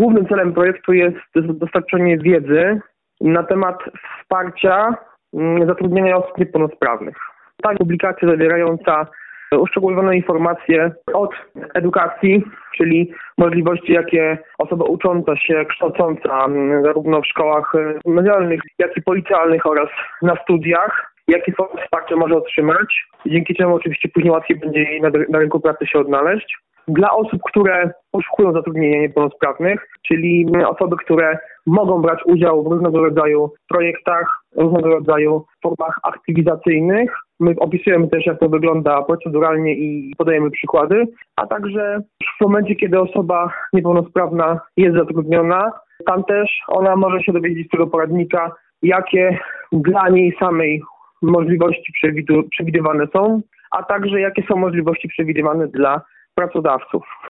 Głównym celem projektu jest dostarczenie wiedzy na temat wsparcia zatrudnienia osób niepełnosprawnych. Ta publikacja zawierająca uszczegółowione informacje od edukacji, czyli możliwości, jakie osoba ucząca się, kształcąca zarówno w szkołach medialnych, jak i policealnych oraz na studiach, jakie formy wsparcia może otrzymać, dzięki czemu oczywiście później łatwiej będzie jej na rynku pracy się odnaleźć. Dla osób, które poszukują zatrudnienia niepełnosprawnych, czyli osoby, które mogą brać udział w różnego rodzaju projektach, różnego rodzaju formach aktywizacyjnych. My opisujemy też, jak to wygląda proceduralnie i podajemy przykłady, a także w momencie, kiedy osoba niepełnosprawna jest zatrudniona, tam też ona może się dowiedzieć z tego poradnika, jakie dla niej samej możliwości przewidywane są, a także jakie są możliwości przewidywane dla pracodawców.